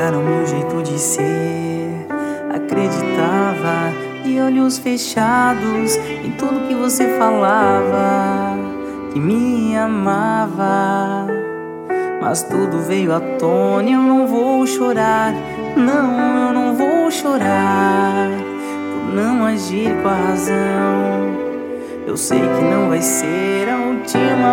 mudaram meu jeito de ser. Acreditava de olhos fechados em tudo que você falava, que me amava. Mas tudo veio à tona e eu não vou chorar. Não, eu não vou chorar por não agir com a razão. Eu sei que não vai ser a última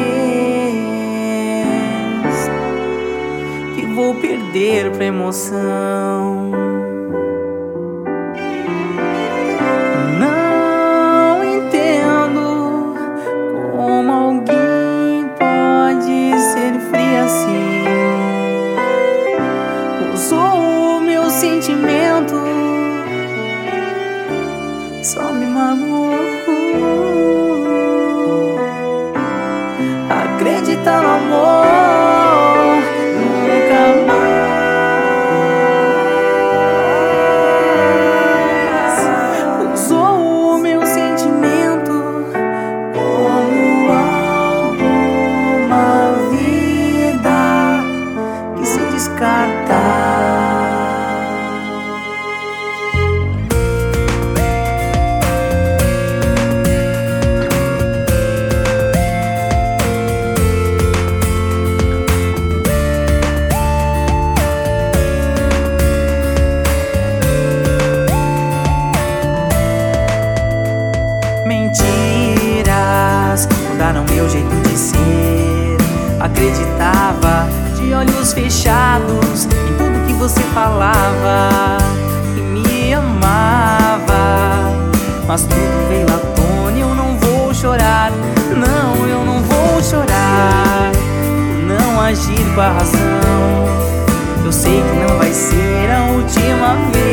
vez que vou perder pra emoção. Não entendo como alguém pode ser frio assim. Usou o meu sentimento, só me magoou. Acredita no amor, nunca mais. Usou o meu sentimento como alguma vida que se descarta. Mentiras mudaram meu jeito de ser. Acreditava de olhos fechados em tudo que você falava, que me amava. Mas tudo veio à tona e eu não vou chorar. Não, eu não vou chorar por não agir com a razão. Eu sei que não vai ser a última vez